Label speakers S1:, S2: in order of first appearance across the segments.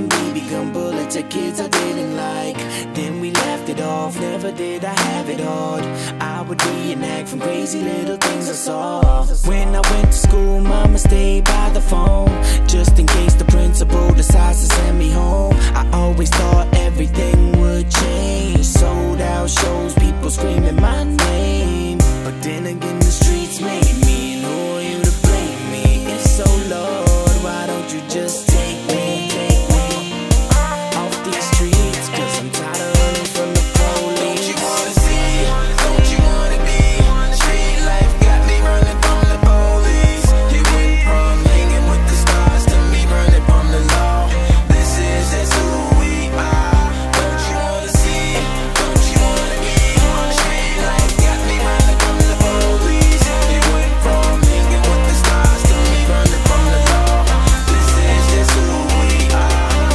S1: BB gun bullets at kids I didn't like. Then we laughed it off, never did I have it hard. I would reenact from crazy little things I saw. When I went to school, mama stayed by the phone, just in case the principal decides to send me home. I always thought everything would change. Sold out shows, people screaming my name. But then again, the streets made me, and who are you to blame me? If so, Lord, why don't you just take me off these streets? Cause I'm tired of running from the police. Don't you wanna see, don't you wanna be? Street life got me running from the police. It went from hanging with the stars to me running from the law. This is just who we are. Don't you wanna see, don't you wanna be? Street life got me running from the police. It went from hanging with the stars to me running from the law. This is just who we are.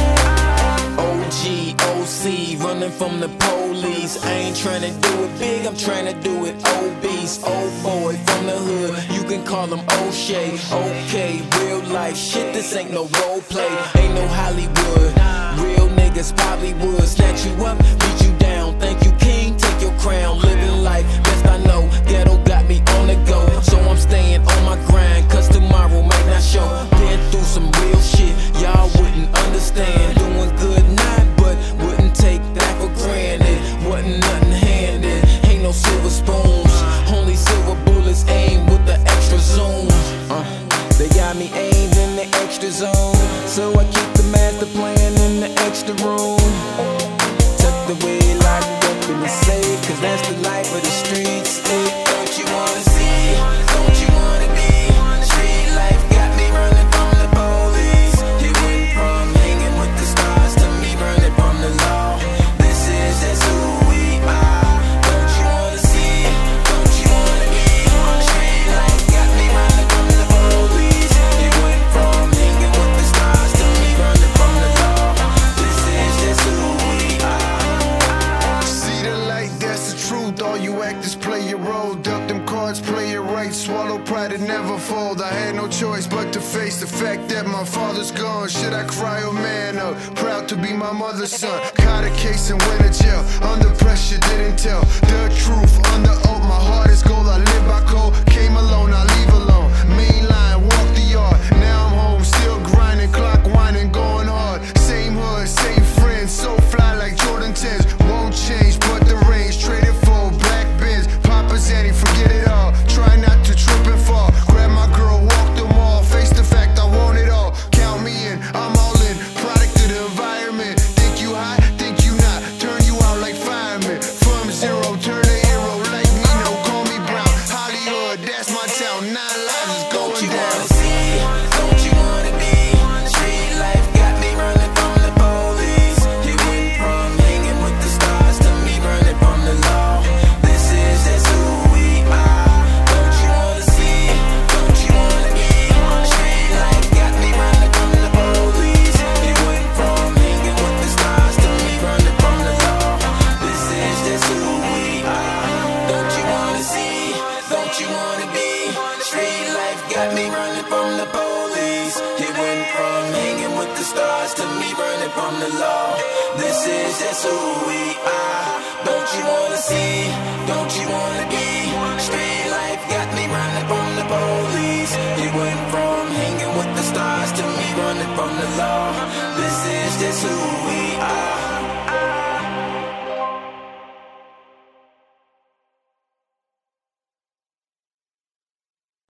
S1: OG, OC, running from the police. I ain't tryna do it big, I'm tryna do it obese. Old boy from the hood, you can call him O'Shea. Okay, real life shit, this ain't no role play. Ain't no Hollywood, real niggas probably would snatch you up, beat you down. Thank you king, take your crown. Living life, best I know, ghetto got me on the go. So I'm staying on my grind, cause tomorrow might not show. Been through some real shit, y'all wouldn't understand. Doing good now, but wouldn't take that for granted. Wasn't nothing handed, ain't no silver spoons, only silver bullets aimed with the extra zoom. They got me aimed in the extra zone, so I keep the master plan in the extra room. Tucked away, locked up in the safe, cause that's the life of the streets. Hey, don't you wanna see, don't you wanna be? Street life got me running from the police. It went from hanging with the stars to me running from the law. This is just who we are. Don't you wanna see, don't you wanna be? Street life got me running from the police. It went from hanging with the stars to me running from the law. This is just who we are.
S2: See the light, that's the truth. All you actors play your role. Duck them cards, play it right. Swallow pride and never fold. I had no choice but to face the fact that my father's gone. Should I cry or man up? Proud to be my mother's son. Caught a case and went to jail. Under pressure, didn't tell the truth. Under oath, my heart is gold. I live by code. Came alone, I leave alone. Main line, walk the yard. Now I'm home, still grinding, clock winding, going hard. Same hood, same friends, so fly like Jordan 10s. Won't change, but the range traded for black bins. Papa Zanny, forget it all. Try not to trip and fall. Grab my girl, walk the mall. Face the fact I want it all. Count me in, I'm all in. Product of the environment. Think you high, think you not. Turn you out like firemen. From zero, turn to hero. Like me, no, call me Brown. Hollywood, that's my town. 9 lives is
S1: Don't
S2: going
S1: you
S2: down.
S1: wanna see, don't you wanna be? Street life got me running from the police. It went from hanging with the stars to me running from the law. This is just who we are. Don't you wanna see, don't you wanna be? Street life got me running from the police. It went from hanging with the stars to me running from the law. This is just who we are. Don't you wanna see, don't you wanna be? Street life got me running from the police. It went from hanging with the stars to me running from the law. This is just who we are. Don't you wanna see, don't you wanna be? Street life got me running from the police. It went from hanging with the stars to me running from the law. This is just who we are.